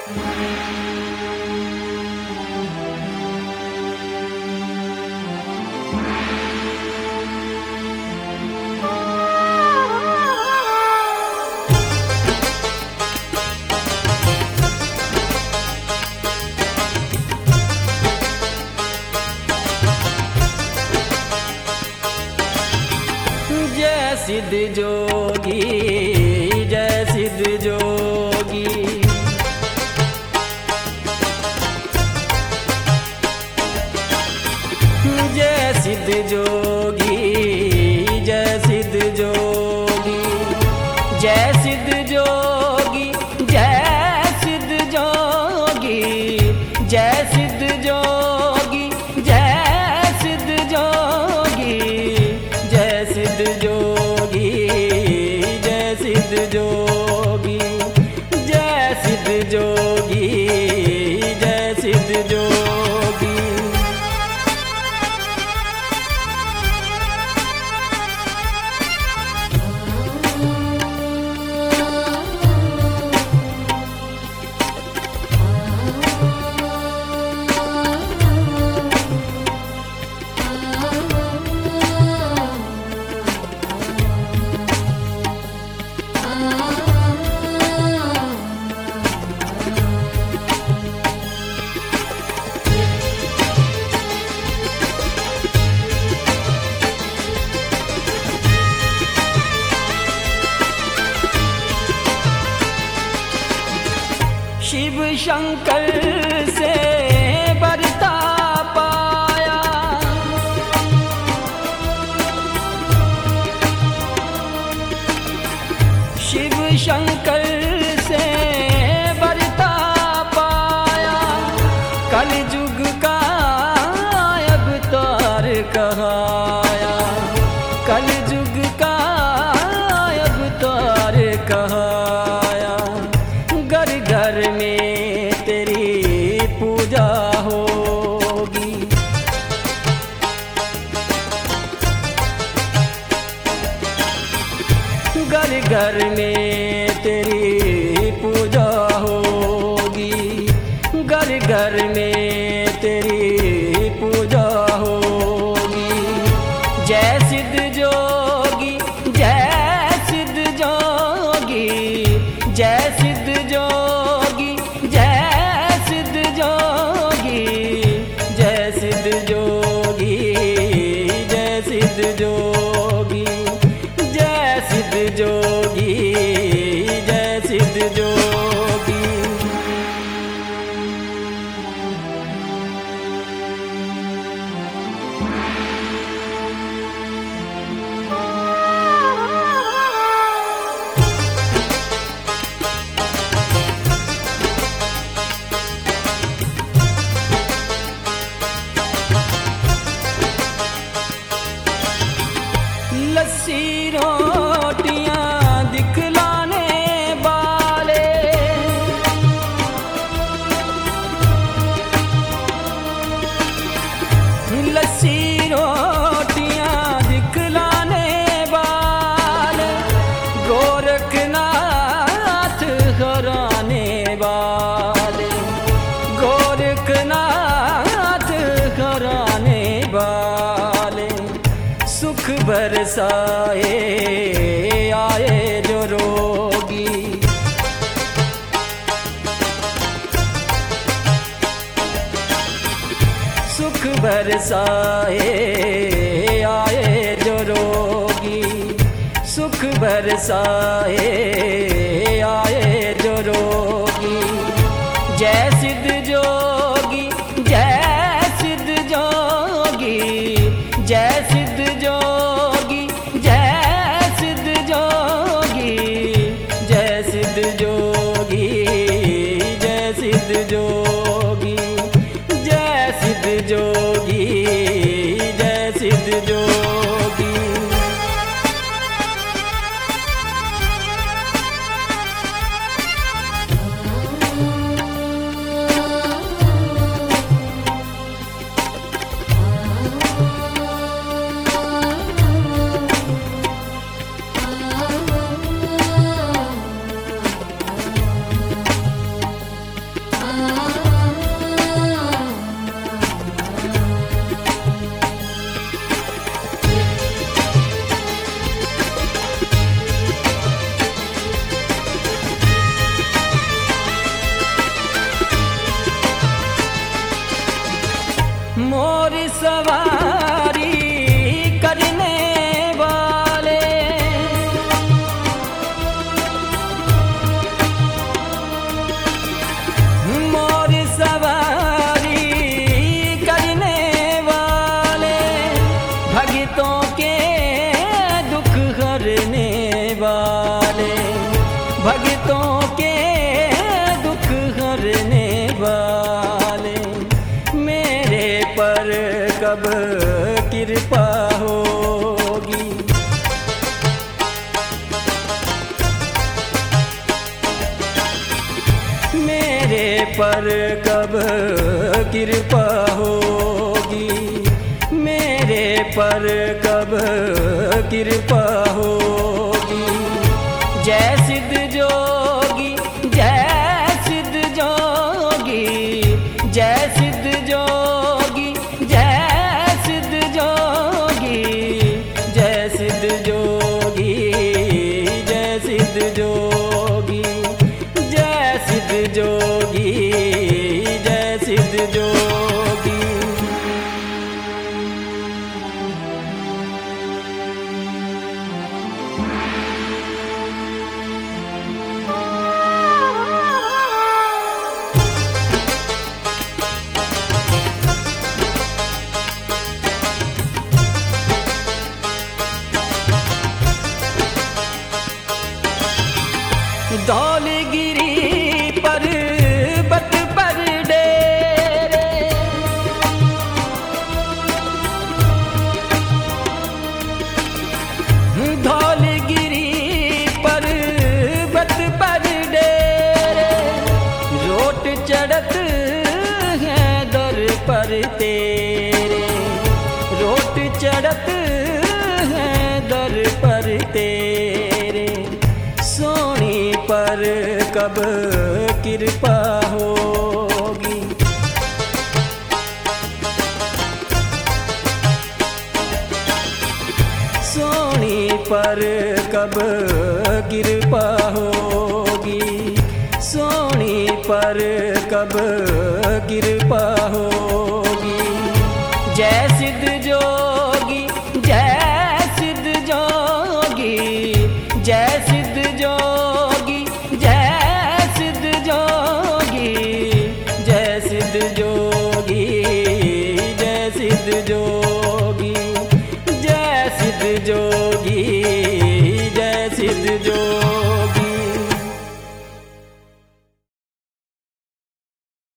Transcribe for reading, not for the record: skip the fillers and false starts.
जय सिद्ध जोगी, जय सिद्ध जोगी। जय सिद्ध जोगी, जय सिद्ध जोगी। जय सिद्ध जोगी, जय सिद्ध जोगी। जय सिद्ध जोगी, जय सिद्ध जोगी। जय सिद्ध जोगी, जय सिद्ध जोगी। जय सिद्ध जोगी, जय सिद्ध जोगी। शिव शंकर से बरता पाया। शिव शंकर से बरता पाया। कलयुग का अवतार कहाया। कलयुग का अवतार कहाया। घर घर में तेरी पूजा होगी। घर घर में तेरी पूजा होगी। घर घर में तेरी पूजा होगी। जय सिद्ध जोगी, जय सिद्ध जोगी। जय सिद्ध जोगी, जय सिद्ध जोगी। जय सिद्ध जोगी, जय सिद्ध जोगी। जय सिद्ध जोगी, जय सिद्ध जोगी। लस्सी रोटियां दिखलाने वाले। लस्सी रोटियां दिखलाने वाले। गोरखनाथ हराने वाले। गोरखनाथ हराने वाले। सुख बरसाए आए जो रोगी। सुख बरसाए आए जो रोगी। सुख बरसाए आए जो रोगी। जय सिद्ध जोगी, जय सिद्ध जोगी। जय सिद्ध जोगी, जय सिद्ध जोगी। जय सिद्ध जोगी, जय सिद्ध जोगी। जय सिद्ध जोगी, जय सिद्ध जोगी। कृपा होगी। मेरे पर कब कृपा होगी, मेरे पर कब कृपा होगी। जय सिद्ध जोगी, जय सिद्ध जोगी, जय सिद्ध जोगी, जय सिद्ध जोगी, जय सिद्ध जोगी, जय सिद्ध जोगी, जय सिद्ध जोगी, जय सिद्ध जोगी। धौलगिरी पर्वत पर डेरे, धौलगिरी पर्वत पर डेरे। रोट चढ़त है दर पर तेरे, रोट चढ़त है दर पर तेरे। सोनी पर कब कृपा होगी, सोनी पर कब कृपा होगी, सोनी पर कब कृपा होगी। जय सिद्ध जोगी, जय सिद्ध जोगी, जय सिद्ध जोगी, जय सिद्ध जोगी, जय सिद्ध जोगी, जय सिद्ध जोगी, जय सिद्ध जोगी, जय सिद्ध जोगी।